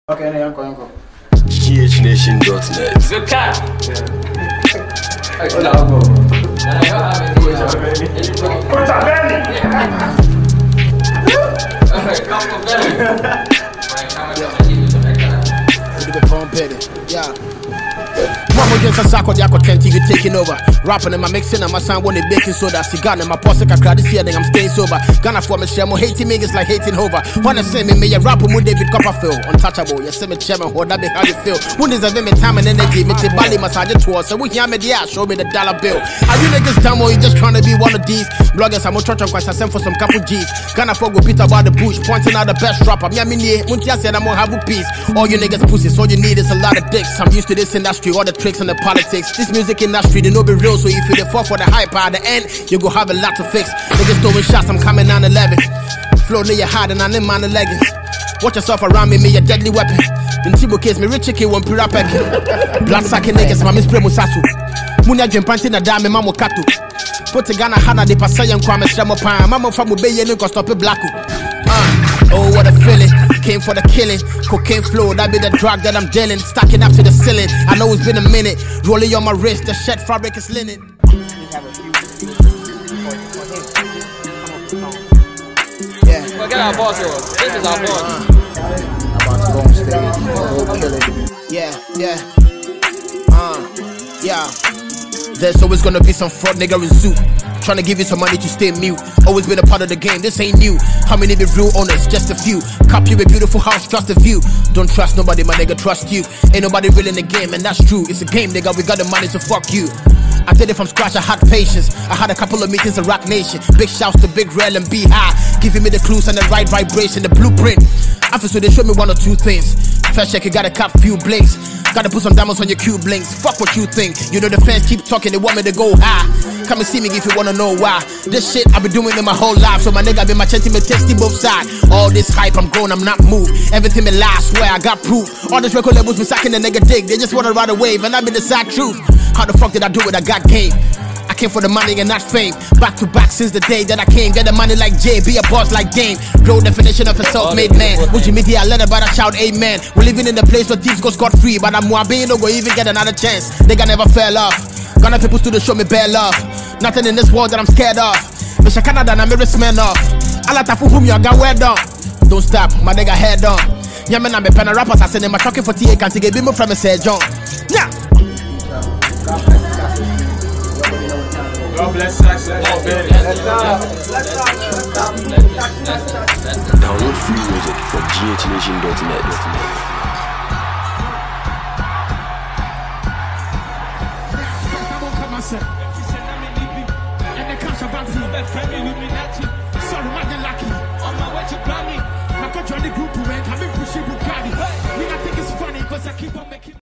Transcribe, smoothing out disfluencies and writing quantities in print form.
Okay, now Yanko. GHNation.net. Good cat. Yeah. Mama just a sack of the aqua TV taking over. Rapping in my mixing and my sound when they baking soda. Cigar in my posse I cry this year, then I'm staying sober. Gonna form a share more hating me is like hating over. Wanna say me a rapper with David Copperfield. Untouchable, you see me chairman, how that be how you feel. When there's a me time and energy, me take body massage towards. So we hear me there, show me the dollar bill. Are you niggas dumb or you just trying to be one of these? Bloggers, I'm a church on quite send for some couple G's. Gonna fuck with Peter about the bush, pointing out the best rapper. Me, Muntia said I'm gonna have a piece. All you niggas pussies, all you need is a lot of dicks. I'm used to this industry, all the tricks and the politics. This music industry, they no be real, so if you the fall for the hype at the end, you go have a lot to fix. Niggas throwing shots, I'm coming 9-11. Flow near your heart and I'm in my leggings. Watch yourself around me, a deadly weapon. In Tibo case, me rich chicken won't pira peck. Blood sucking niggas, my mispray musasu. Munya jumpanti na dame mamo katu. Put a Ghana hana de passayan kwame shamo pan. Mama famu beye no stop it blacku. Oh, what a feeling. Came for the killing. Cocaine flow, that be the drug that I'm dealing. Stacking up to the ceiling. I know it's been a minute. Rolling on my wrist, the shirt fabric is linen. Yeah. Well, get our boss here. This is our boss. About to go on stage, go kill it. Yeah. There's always gonna be some fraud nigga in zoo. Trying to give you some money to stay mute. Always been a part of the game, this ain't new. How many be real owners? Just a few. Cop you a beautiful house, trust the view. Don't trust nobody, my nigga, trust you. Ain't nobody real in the game, and that's true. It's a game, nigga, we got the money, so fuck you. I did it from scratch, I had patience. I had a couple of meetings in Rock Nation. Big shouts to Big Rel and Be High, giving me the clues and the right vibration, the blueprint. After so they showed me one or two things. First check, you gotta cap few blinks. Gotta put some diamonds on your cube links. Fuck what you think. You know the fans keep talking, they want me to go high. Come and see me if you wanna know why. This shit I've been doing in my whole life. So my nigga been my chanting, me testing both sides. All this hype, I'm grown, I'm not moved. Everything me lie, I swear I got proof. All these record labels be sucking the nigga dick. They just wanna ride a wave, and I be the sad truth. How the fuck did I do it? I got game. I came for the money and not fame. Back to back since the day that I came. Get the money like Jay, be a boss like Game. Real definition of a self-made man. Would you meet here? I let about a shout amen. We're living in the place where thieves go scot-free, but I'm Muabe, no go even get another chance. Nigga never fell off. Gonna people still show me bare love. Nothing in this world that I'm scared of. Mr. Canada, I'm a man off. Alatafu whom you got word on. Don't stop, my nigga head on. Yaman, I'm a pen rappers. I send him a talking for TA. Can't get me from a Sir John. Yeah. God bless Saxon. Download free music from GHNation.net. And the cash about to